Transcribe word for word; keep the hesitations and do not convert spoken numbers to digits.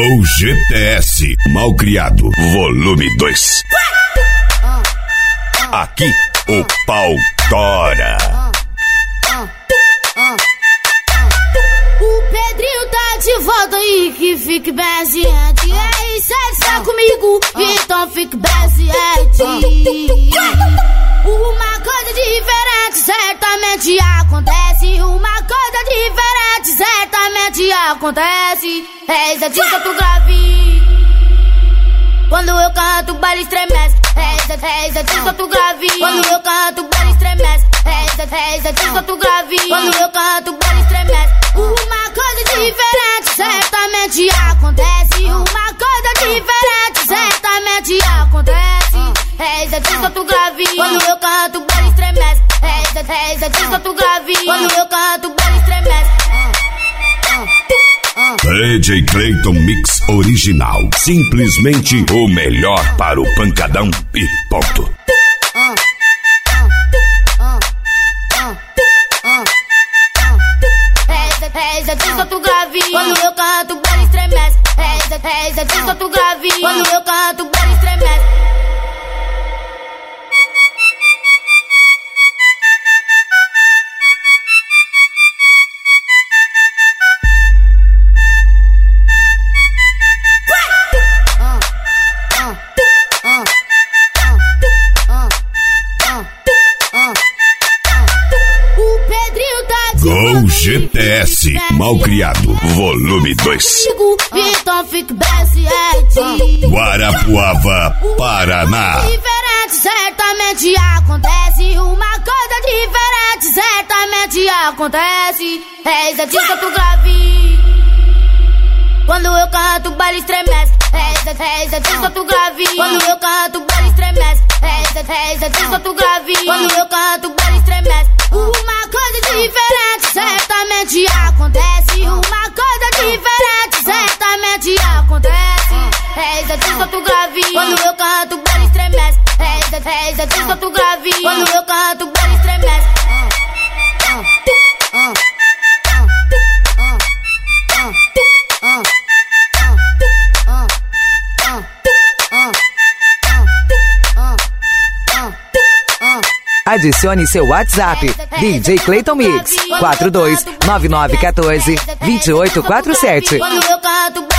Go G T S Malcriado Volume dois. Aqui o pau tora. O Pedrinho tá de volta aí, que fique bem ciente. Ei, cê está comigo, então fique bem ciente. Uma coisa diferente certamente acontece. Uma coisa diferente certamente acontece. Eis a dica do grave. Quando eu canto, o baile estremece. Eis a, eis a dica do grave. Quando eu canto, o baile estremece. Eis a, eis a dica do grave. Quando eu canto, o baile estremece. Uma coisa diferente certamente acontece. Uma coisa diferente certamente acontece. Eis a dica do grave. Quando eu canto, o baile estremece. Eis a, eis a dica do grave. Quando eu canto, o baile estremece. D J Clayton Mix Original. Simplesmente o melhor para o pancadão e ponto. Eis a dica do grave. Quando eu canto, o baile estremece. Eis a dica do grave. Quando eu canto, o baile estremece. Go G T S Malcriado Volume dois. Então fique bem ciente. Guarapuava, Paraná. Diferente certamente acontece. Uma coisa diferente certamente acontece. Eis a dica do grave. Quando eu canto, o baile estremece. Eis a, eis a dica do grave. Quando eu canto, o baile estremece. Eis a, eis a dica do grave. Quando eu canto, o baile estremece. Uma coisa diferente certamente acontece. Uma coisa diferente certamente acontece. Eis a dica do grave. Quando eu canto, o baile estremece. Eis a, eis a dica do grave. Quando eu canto, o baile estremece. Adicione seu WhatsApp, D J Clayton Mix, quatro dois nove nove um quatro dois oito quatro sete. Quando eu canto,